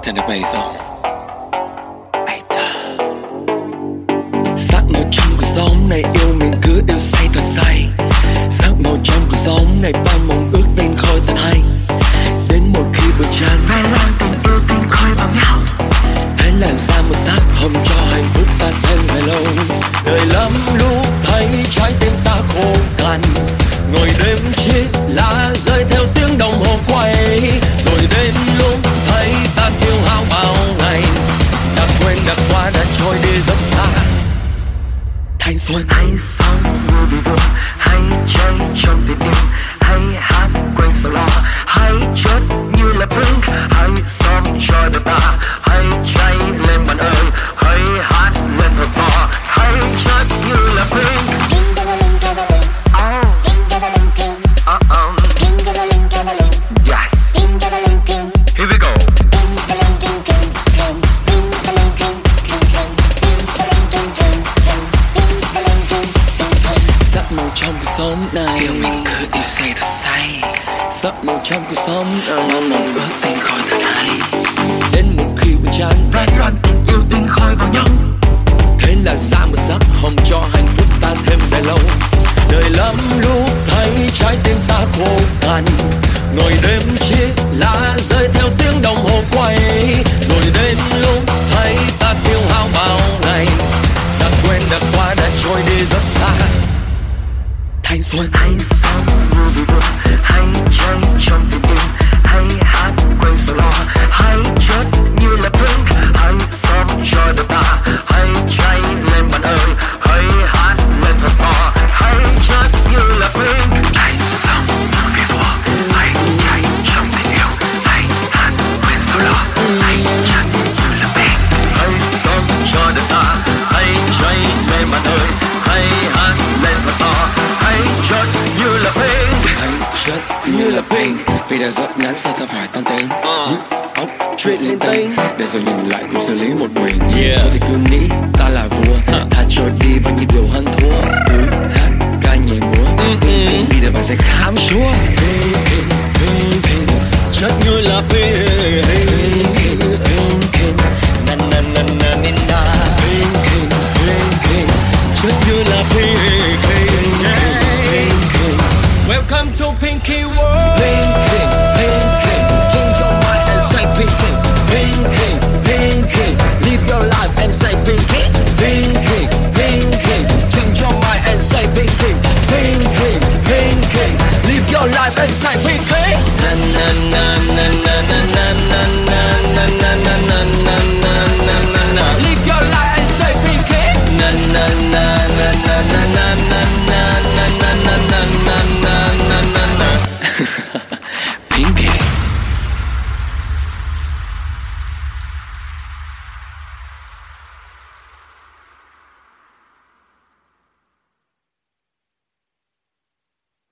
Turn the bass on. Ai ta. Sắc màu trong cuộc sống này yêu mình cứ yêu say thật say. Sắc màu trong cuộc sống này bao mong ước tên khôi thật hay. Đến một khi vừa tràn ve lan tình yêu tình khôi vào nhau. Thế là ra một sắc hồng cho hạnh phúc ta thêm dài lâu. Đời lắm lúc thấy trái tim ta khô cằn. Ngồi đêm chiếc lá rơi theo tiếng đồng hồ quay. Rồi đến lúc thấy ta kiêu hao bao ngày. Đã quên đã qua đã trôi đi rất xa. Thanh xuân hãy sống như vì vừa, hãy chơi trong tình yêu, hãy hát quên sầu lo, hãy chết như là Pink, hãy sống cho đời ta, hãy cháy lên bạn ơi, hãy hát lên thật to, hãy chết như là Pink. Yes. Here we go. sắc màu trong cuộc sống này yêu mình cứ yêu say thật say. Sắc màu trong cuộc sống mong mong ước tình khôi thật hay. Đến một khi buồn chán Ran ran tình yêu tình khôi vào nhau. thế là ra một sắc hồng cho hạnh phúc ta thêm dài lâu. Đời lắm lúc thấy trái tim ta khô cằn. Ngồi đêm chiếc lá rơi theo tiếng đồng hồ quay. Rồi đến lúc thấy ta kiêu hao bao ngày. Đã quên đã qua đã trôi đi rất xa. Thanh xuân Hãy sống như vì vừa, hãy chơi trong tình yêu, hãy hát quên sầu lo, hãy chết như là Pink, hãy sống cho đời ta, hãy cháy lên bạn ơi, hãy hát lên thật to, hãy chết như là Pink. Hãy sống như vì vừa, hãy chơi trong tình yêu, hãy hát quên sầu lo, hãy chết như là Pink, hãy sống cho đời ta, hãy cháy lên bạn ơi, hãy hát lên thật to, hãy chết như là Pink. hãy chết như là Pink. Vì đã rất ngắn sao ta phải toan tính. Nhức óc straight lên tinh. Để rồi nhìn lại cũng xử lý một mình. Thôi thì cứ nghĩ ta là vua. Thà trôi đi bao nhiêu điều hơn thua. Cứ hát ca nhảy múa. Đi để bạn sẽ khám chúa. Pink, Pink, Pink, chết như là Pink.